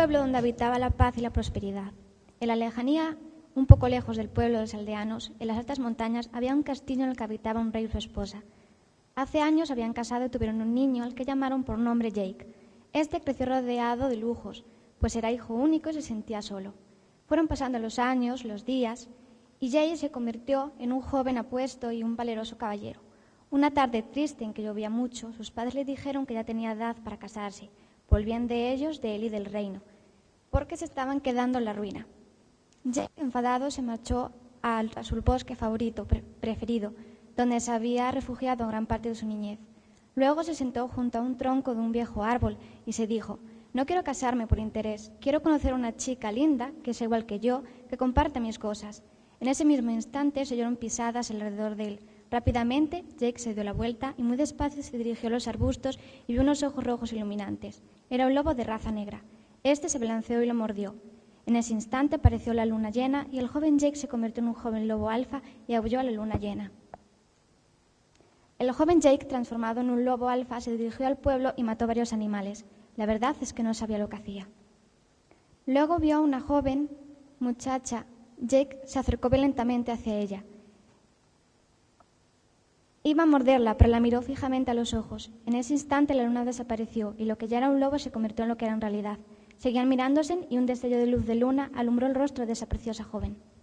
pueblo donde habitaba la paz y la prosperidad. En la lejanía, un poco lejos del pueblo de los aldeanos, en las altas montañas, había un castillo en el que habitaba un rey y su esposa. Hace años habían casado y tuvieron un niño al que llamaron por nombre Jake. Este creció rodeado de lujos, pues era hijo único y se sentía solo. Fueron pasando los años, los días, y Jake se convirtió en un joven apuesto y un valeroso caballero. Una tarde triste en que llovía mucho, sus padres le dijeron que ya tenía edad para casarse, por el bien de ellos, de él y del reino, porque se estaban quedando en la ruina. Jake, enfadado, se marchó a su bosque preferido, donde se había refugiado gran parte de su niñez. Luego se sentó junto a un tronco de un viejo árbol y se dijo: «No quiero casarme por interés, quiero conocer a una chica linda, que es igual que yo, que comparte mis cosas». En ese mismo instante se oyeron pisadas alrededor de él. Rápidamente, Jake se dio la vuelta y muy despacio se dirigió a los arbustos y vio unos ojos rojos iluminantes. Era un lobo de raza negra. Este se balanceó y lo mordió. En ese instante apareció la luna llena y el joven Jake se convirtió en un joven lobo alfa y aulló a la luna llena. El joven Jake, transformado en un lobo alfa, se dirigió al pueblo y mató varios animales. La verdad es que no sabía lo que hacía. Luego vio a una joven muchacha. Jake se acercó violentamente hacia ella. Iba a morderla, pero la miró fijamente a los ojos. En ese instante la luna desapareció y lo que ya era un lobo se convirtió en lo que era en realidad. Seguían mirándose y un destello de luz de luna alumbró el rostro de esa preciosa joven.